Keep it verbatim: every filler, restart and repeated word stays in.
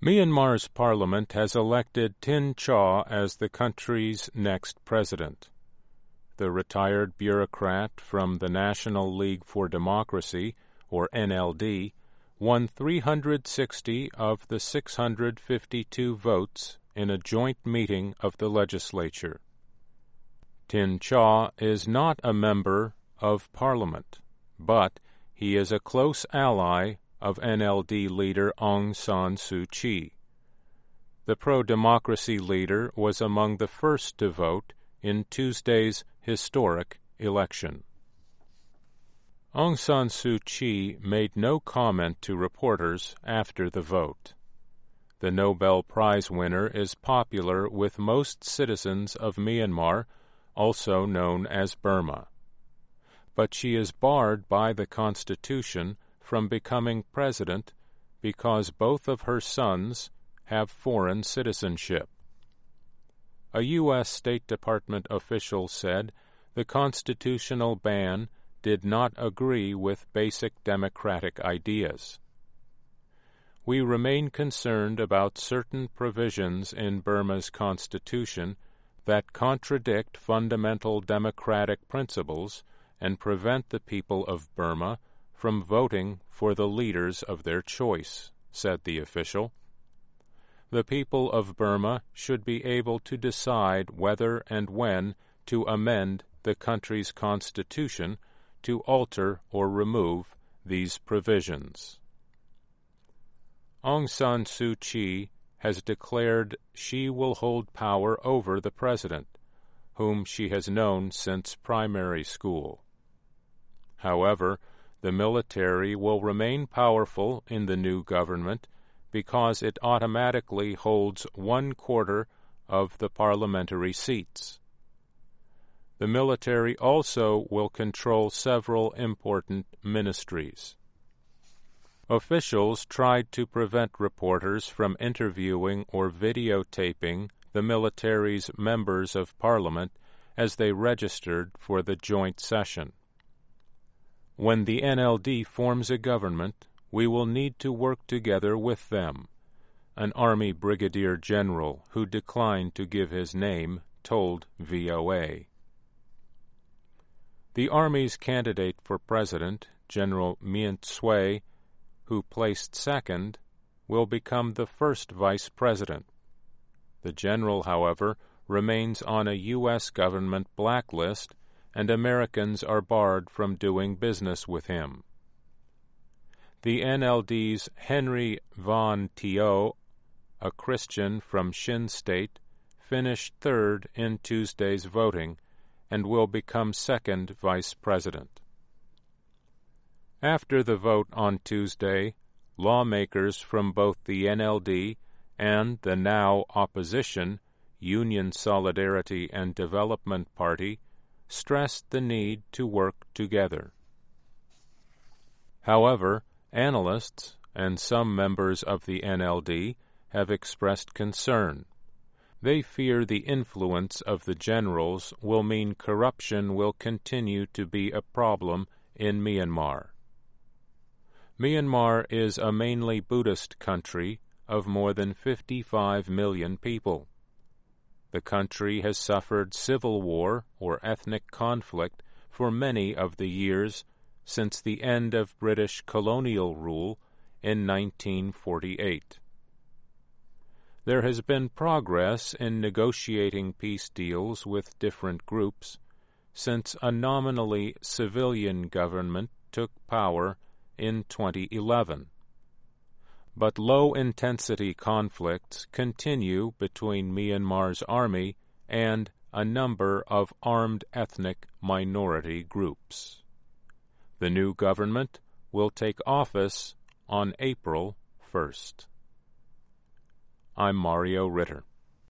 Myanmar's parliament has elected Tin Chaw as the country's next president. The retired bureaucrat from the National League for Democracy, or N L D, won three hundred sixty of the six hundred fifty-two votes in a joint meeting of the legislature. Tin Chaw is not a member of parliament, but he is a close ally of N L D leader Aung San Suu Kyi. The pro-democracy leader was among the first to vote in Tuesday's historic election. Aung San Suu Kyi made no comment to reporters after the vote. The Nobel Prize winner is popular with most citizens of Myanmar, also known as Burma. But she is barred by the Constitution from becoming president because both of her sons have foreign citizenship. A U S State Department official said the constitutional ban did not agree with basic democratic ideas. We remain concerned about certain provisions in Burma's constitution that contradict fundamental democratic principles and prevent the people of Burma from voting for the leaders of their choice, said the official. The people of Burma should be able to decide whether and when to amend the country's constitution to alter or remove these provisions. Aung San Suu Kyi has declared she will hold power over the president, whom she has known since primary school. However, the military will remain powerful in the new government because it automatically holds one quarter of the parliamentary seats. The military also will control several important ministries. Officials tried to prevent reporters from interviewing or videotaping the military's members of parliament as they registered for the joint session. When the N L D forms a government, we will need to work together with them, an Army brigadier general who declined to give his name told V O A. The Army's candidate for president, General Myint Swe, who placed second, will become the first vice president. The general, however, remains on a U S government blacklist, and Americans are barred from doing business with him. The N L D's Henry Von Teo, a Christian from Shin State, finished third in Tuesday's voting and will become second vice president. After the vote on Tuesday, lawmakers from both the N L D and the now opposition Union Solidarity and Development Party stressed the need to work together. However, analysts and some members of the N L D have expressed concern. They fear the influence of the generals will mean corruption will continue to be a problem in Myanmar. Myanmar is a mainly Buddhist country of more than fifty-five million people. The country has suffered civil war or ethnic conflict for many of the years since the end of British colonial rule in nineteen forty-eight. There has been progress in negotiating peace deals with different groups since a nominally civilian government took power in twenty eleven. But low-intensity conflicts continue between Myanmar's army and a number of armed ethnic minority groups. The new government will take office on April first. I'm Mario Ritter.